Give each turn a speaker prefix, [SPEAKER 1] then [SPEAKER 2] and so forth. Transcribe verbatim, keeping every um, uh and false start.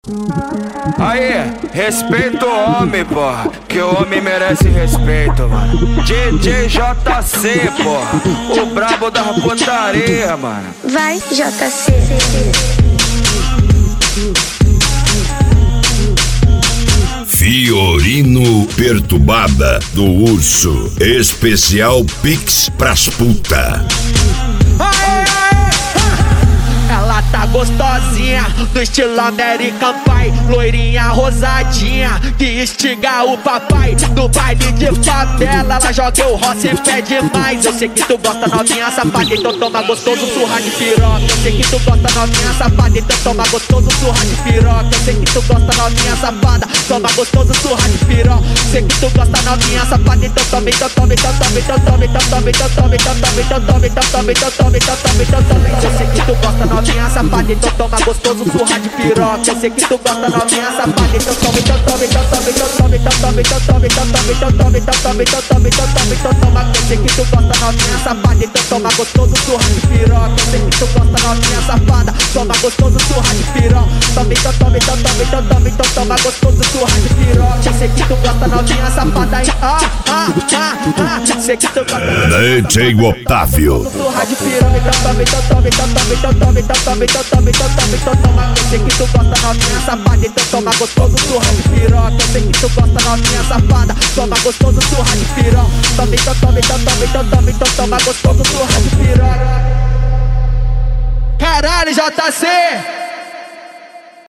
[SPEAKER 1] Aí, respeita o homem, porra, que o homem merece respeito, mano. D J J C, porra, o brabo da putaria, mano.
[SPEAKER 2] Vai, J C.
[SPEAKER 3] Fiorino Perturbada do Urso. Especial Pix pras puta.
[SPEAKER 4] Ela tá gostosinha, no estilo American Pie, loirinha rosadinha, que instiga o papai. No baile de favela, ela joga o roça e pede mais. Eu sei que tu gosta novinha safada, então toma gostoso surra de piroca. Eu sei que tu gosta novinha safada, então toma gostoso surra de piroca. Eu sei que tu gosta novinha safada, toma gostoso surra de piroca. Sei que tu gosta novinha safada, então toma, então toma, então toma, então toma, então toma, então toma, então toma, então toma, então toma, então toma, então toma, então toma. Eu sei que tu gosta novinha safada, então toma gostoso surra de piroca. Eu sei que tu gosta novinha safada, então toma, então toma, então toma, então toma, então toma, então toma, então toma, então toma, então toma, então toma, então toma, então toma. Eu sei que tu gosta novinha safada, então toma gostoso surra de piroca. Eu sei que tu gosta novinha safada, toma gostoso surra de piroca. Toma, então toma, então toma, então toma, então toma gostoso surra de piroca. Eu sei que tu gosta novinha safada, ah, ah, ah, ah. Sei que tu gosta
[SPEAKER 3] D J Otávio.
[SPEAKER 4] Surra de piroca, então toma, então toma, então toma, então toma, então toma, então toma, então toma, então toma. Eu sei que tu gosta novinha safada, então toma gostoso surra de piroca. Eu sei que tu gosta novinha safada, toma gostoso surra de piroca. Toma, então toma, então toma, então toma, então toma gostoso surra de piroca. Caralho, J C!